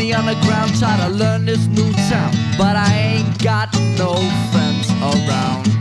the underground, try to learn this new town, but I ain't got no friends around.